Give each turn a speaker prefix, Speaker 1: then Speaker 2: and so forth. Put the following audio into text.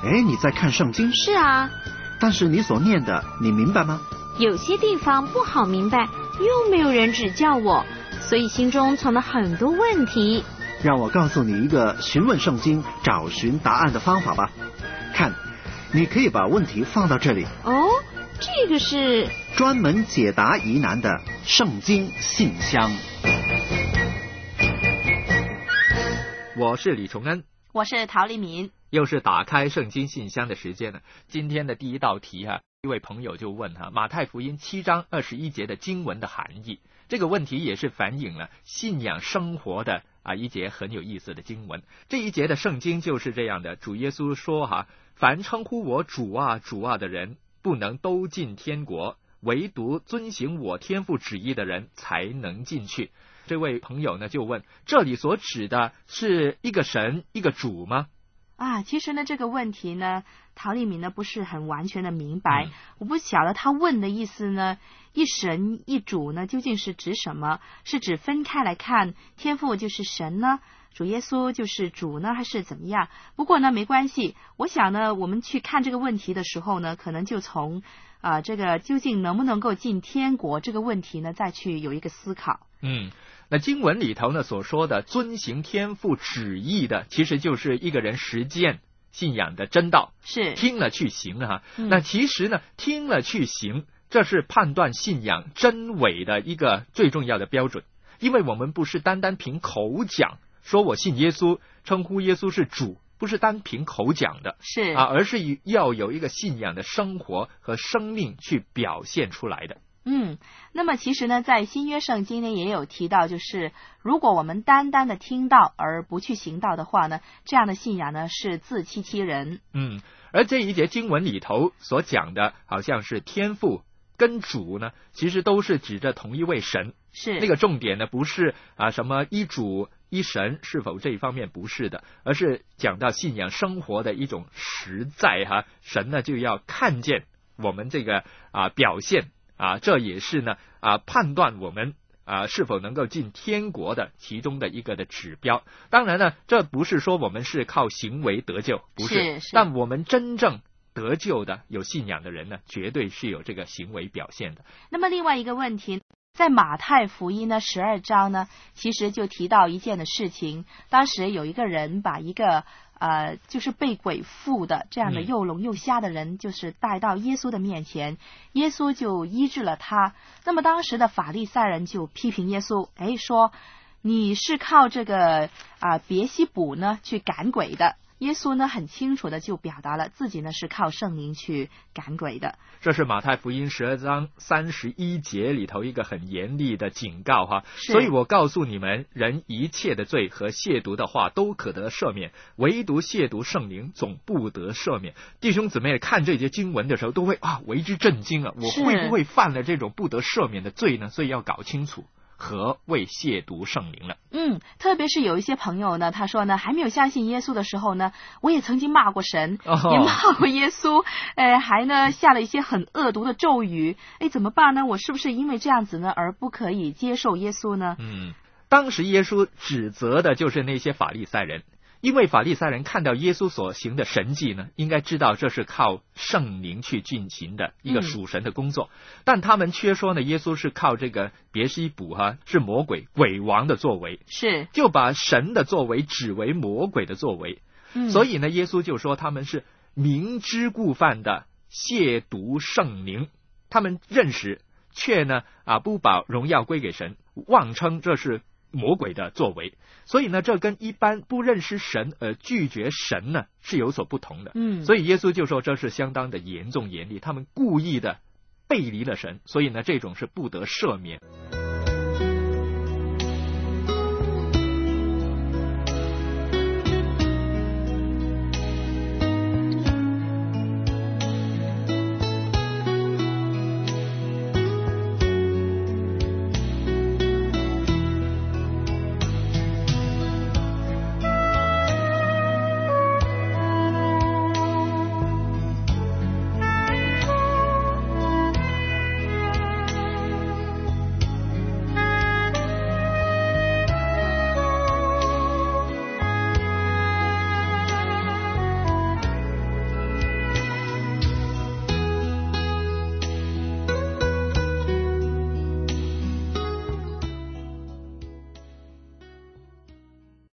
Speaker 1: 哎，你在看圣经？
Speaker 2: 是啊。
Speaker 1: 但是你所念的，你明白吗？
Speaker 2: 有些地方不好明白，又没有人指教我，所以心中存了很多问题。
Speaker 1: 让我告诉你一个询问圣经、找寻答案的方法吧。看，你可以把问题放到这里。
Speaker 2: 哦，这个是
Speaker 1: 专门解答疑难的圣经信箱。
Speaker 3: 我是李崇恩，
Speaker 4: 我是陶丽敏。
Speaker 3: 又是打开圣经信箱的时间了。今天的第一道题一位朋友就问马太福音7章21节的经文的含义。这个问题也是反映了信仰生活的一节很有意思的经文。这一节的圣经就是这样的，主耶稣说凡称呼我主啊主啊的人，不能都进天国，唯独遵行我天父旨意的人才能进去。这位朋友呢就问，这里所指的是一个神一个主吗？
Speaker 4: 其实呢这个问题呢，陶丽敏呢不是很完全的明白。我不晓得他问的意思呢，一神一主呢究竟是指什么？是指分开来看，天父就是神呢，主耶稣就是主呢，还是怎么样？不过呢没关系，我想呢我们去看这个问题的时候呢，可能就从这个究竟能不能够进天国这个问题呢再去有一个思考。
Speaker 3: 那经文里头呢所说的遵行天父旨意的，其实就是一个人实践信仰的真道，
Speaker 4: 是
Speaker 3: 听了去行那其实呢听了去行，这是判断信仰真伪的一个最重要的标准。因为我们不是单单凭口讲说我信耶稣，称呼耶稣是主，不是单凭口讲的，
Speaker 4: 是
Speaker 3: 而是要有一个信仰的生活和生命去表现出来的。
Speaker 4: 那么其实呢在新约圣经呢也有提到，就是如果我们单单的听道而不去行道的话呢，这样的信仰呢是自欺欺人。
Speaker 3: 而这一节经文里头所讲的好像是天父跟主呢，其实都是指着同一位神。
Speaker 4: 是
Speaker 3: 那个重点呢不是什么一主一神是否这一方面，不是的，而是讲到信仰生活的一种实在神呢就要看见我们这个表现这也是呢判断我们是否能够进天国的其中的一个的指标。当然呢这不是说我们是靠行为得救，不是，但我们真正得救的有信仰的人呢，绝对是有这个行为表现的。
Speaker 4: 那么另外一个问题，在马太福音呢12章呢，其实就提到一件的事情。当时有一个人把一个就是被鬼附的这样的又聋又瞎的人，就是带到耶稣的面前，耶稣就医治了他。那么当时的法利赛人就批评耶稣，说你是靠这个别西卜呢去赶鬼的。耶稣呢很清楚的就表达了自己呢是靠圣灵去赶鬼的。
Speaker 3: 这是马太福音12章31节里头一个很严厉的警告所以我告诉你们，人一切的罪和亵渎的话都可得赦免，唯独亵渎圣灵总不得赦免。弟兄姊妹看这节经文的时候都会为之震惊我会不会犯了这种不得赦免的罪呢？所以要搞清楚何谓亵渎圣灵了。
Speaker 4: 特别是有一些朋友呢，他说呢，还没有相信耶稣的时候呢，我也曾经骂过神，也骂过耶稣，还呢下了一些很恶毒的咒语。怎么办呢？我是不是因为这样子呢而不可以接受耶稣呢？
Speaker 3: 当时耶稣指责的就是那些法利赛人，因为法利赛人看到耶稣所行的神迹呢，应该知道这是靠圣灵去进行的一个属神的工作，但他们却说呢，耶稣是靠这个别西卜是魔鬼鬼王的作为，
Speaker 4: 是
Speaker 3: 就把神的作为指为魔鬼的作为。所以呢耶稣就说他们是明知故犯的亵渎圣灵，他们认识却呢不把荣耀归给神，妄称这是魔鬼的作为。所以呢这跟一般不认识神而拒绝神呢是有所不同的。所以耶稣就说这是相当的严重严厉，他们故意的背离了神，所以呢这种是不得赦免。